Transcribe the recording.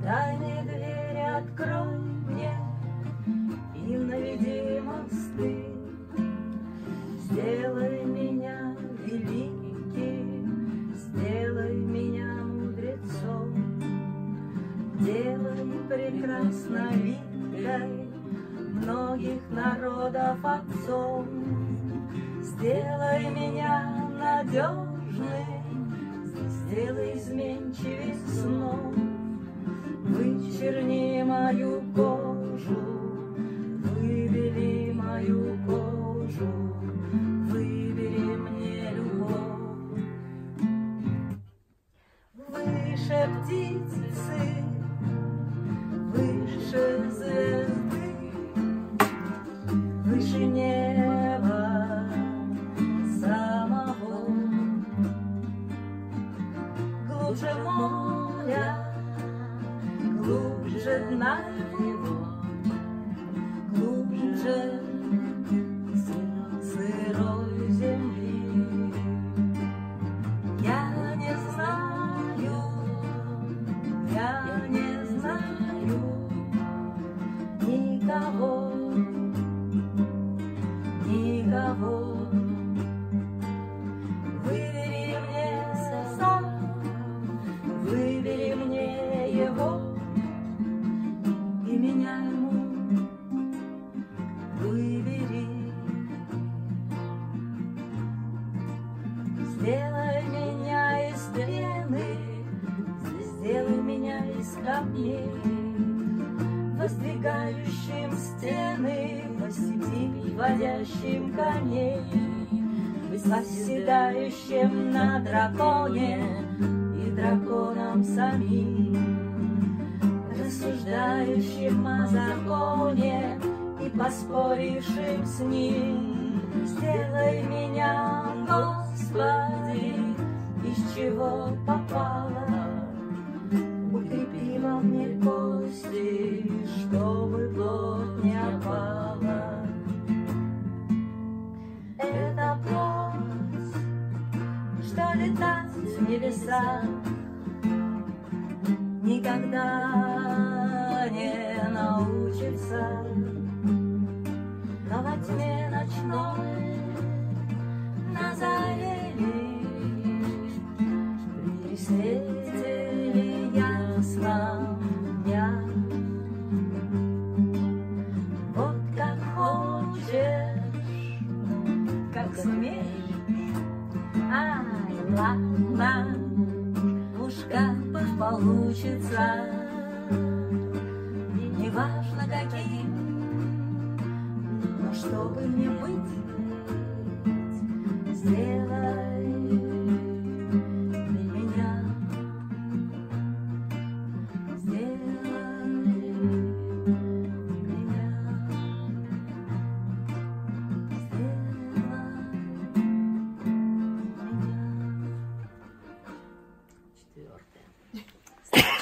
Тайные двери открой мне и наведи мосты. Сделай меня великим, сделай меня мудрецом, делай прекрасно видной многих народов отцом. Сделай меня надежным, сделай изменчивей снов. Вычерни мою кожу, выбели мою кожу, выбери мне любовь. Выше птицы, выше звезды, выше неба самого, глубже моря, глубже дна его, глубже сырой земли. Я не знаю, никого, никого. Выбери мне сам, выбери мне его, и меня ему выбери. Сделай меня из пены, сделай меня из камней, воздвигающим стены, по степи водящим коней, восседающим на драконе и драконом самим, рассуждающим о законе и поспорившим с ним. Сделай меня, Господи, из чего попало, укрепи во мне кости, чтобы плоть не опала. Это плоть, что летать в небеса никогда не научится, но во тьме ночной, на заре лишь, при свете ясном дня. Вот как хочешь, как сумеешь, ай, ладно, уж как получится, не важно каким, но чтобы мне быть, сделай